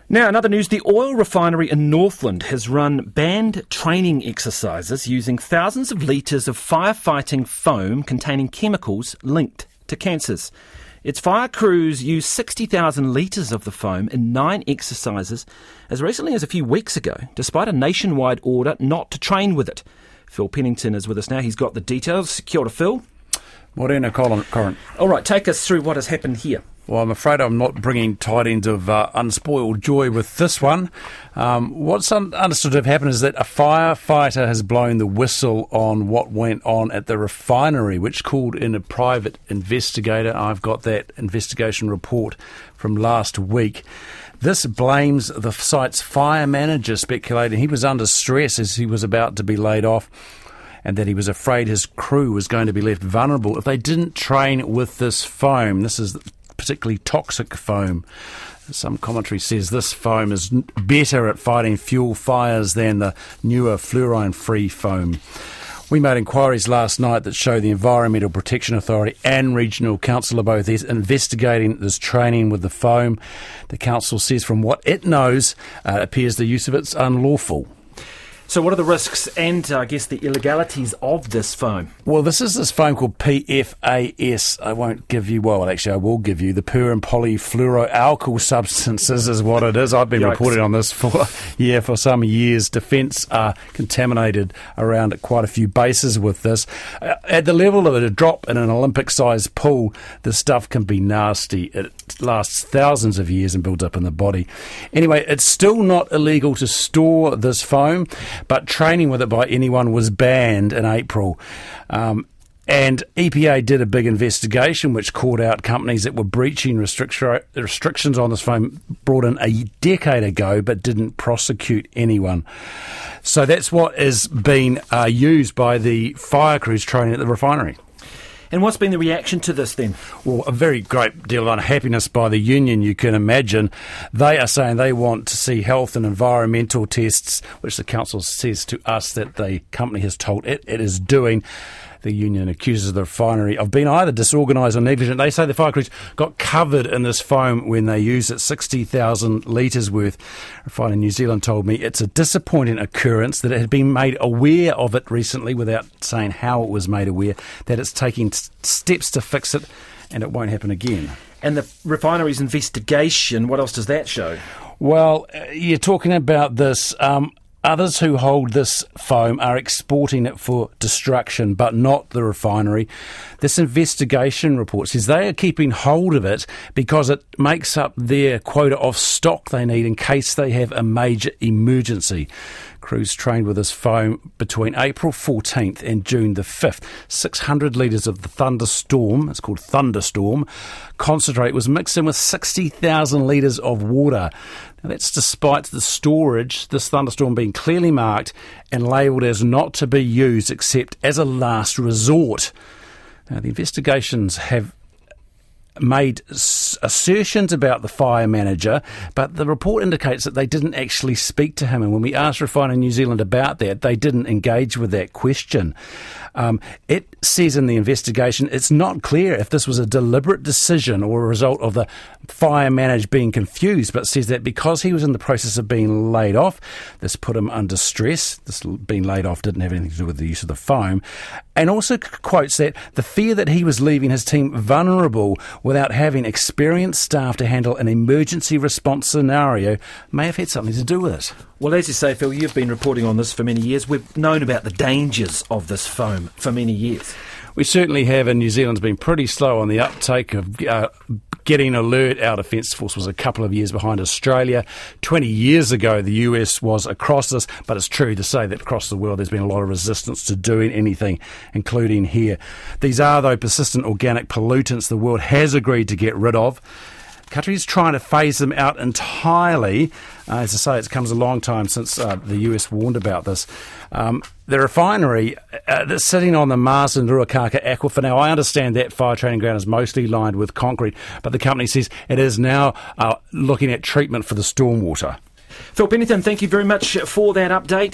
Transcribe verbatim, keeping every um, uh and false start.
Now, in other news, the oil refinery in Northland has run banned training exercises using thousands of litres of firefighting foam containing chemicals linked to cancers. Its fire crews used sixty thousand litres of the foam in nine exercises as recently as a few weeks ago, despite a nationwide order not to train with it. Phil Pennington is with us now. He's got the details. Kia ora, Phil. Morena, Corin. All right, take us through what has happened here. Well, I'm afraid I'm not bringing tidings of uh, unspoiled joy with this one. Um, what's un- understood to have happened is that a firefighter has blown the whistle on what went on at the refinery, which called in a private investigator. I've got that investigation report from last week. This blames the site's fire manager, speculating he was under stress as he was about to be laid off, and that he was afraid his crew was going to be left vulnerable if they didn't train with this foam. This is particularly toxic foam. Some commentary says this foam is better at fighting fuel fires than the newer fluorine-free foam. We made inquiries last night that show the Environmental Protection Authority and Regional Council are both investigating this training with the foam. The council says from what it knows, uh, it appears the use of it's unlawful. So what are the risks and, uh, I guess, the illegalities of this foam? Well, this is this foam called P F A S. I won't give you, well, actually I will give you, the per and polyfluoroalkyl substances is what it is. I've been Yikes. reporting on this for, yeah, for some years. Defence are contaminated around at quite a few bases with this. Uh, at the level of a drop in an Olympic-sized pool, this stuff can be nasty. It lasts thousands of years and builds up in the body. Anyway, it's still not illegal to store this foam, but training with it by anyone was banned in April. Um, and E P A did a big investigation which called out companies that were breaching restriction, restrictions on this foam brought in a decade ago but didn't prosecute anyone. So that's what is being uh, used by the fire crews training at the refinery. And what's been the reaction to this then? Well, a very great deal of unhappiness by the union, you can imagine. They are saying they want to see health and environmental tests, which the council says to us that the company has told it it is doing. The union accuses the refinery of being either disorganised or negligent. They say the fire crews got covered in this foam when they used it, sixty thousand litres worth. Refining New Zealand told me it's a disappointing occurrence, that it had been made aware of it recently without saying how it was made aware, that it's taking t- steps to fix it and it won't happen again. And the refinery's investigation, what else does that show? Well, uh, you're talking about this... Um, Others who hold this foam are exporting it for destruction, but not the refinery. This investigation report says they are keeping hold of it because it makes up their quota of stock they need in case they have a major emergency. Crews trained with this foam between April fourteenth and June the fifth. six hundred litres of the Thunderstorm, it's called Thunderstorm, concentrate was mixed in with sixty thousand litres of water. Now that's despite the storage, this Thunderstorm being clearly marked and labelled as not to be used except as a last resort. Now the investigations have made assertions about the fire manager, but the report indicates that they didn't actually speak to him, and when we asked Refining New Zealand about that, they didn't engage with that question. Um, it says in the investigation it's not clear if this was a deliberate decision or a result of the fire manager being confused, but says that because he was in the process of being laid off, this put him under stress. This being laid off didn't have anything to do with the use of the foam, and also quotes that the fear that he was leaving his team vulnerable without having experienced staff to handle an emergency response scenario may have had something to do with it. Well, as you say, Phil, you've been reporting on this for many years. We've known about the dangers of this foam for many years. We certainly have, and New Zealand's been pretty slow on the uptake of uh, getting alert. Our Defence Force was a couple of years behind Australia. twenty years ago, the U S was across this, but it's true to say that across the world there's been a lot of resistance to doing anything, including here. These are, though, persistent organic pollutants the world has agreed to get rid of. Countries trying to phase them out entirely. Uh, as I say, it's comes a long time since uh, the U S warned about this. Um, the refinery uh, that's sitting on the Marsden Ruakaka aquifer. Now, I understand that fire training ground is mostly lined with concrete, but the company says it is now uh, looking at treatment for the stormwater. Phil Pennington, thank you very much for that update.